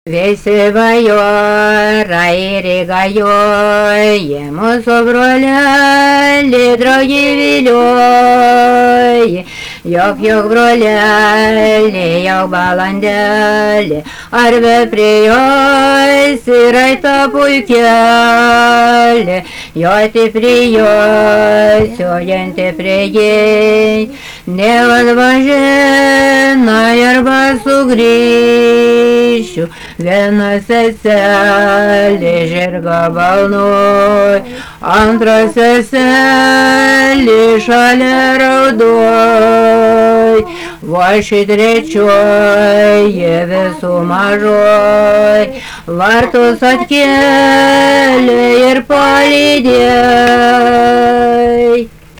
Visi bajorai rigajoja, mūsų brolelį draugi vilioja. Jok brolelį, jok balandelį, arba prie jos įraita puikelį. Joti prie jos, jojanti prie jai, nevadvažina arba sugrįšiu. Viena seselė žirga balnoj, antra seselė šalia raudoj, va ši trečioji visų mažoj, vartus atkėlė ir palydėjo.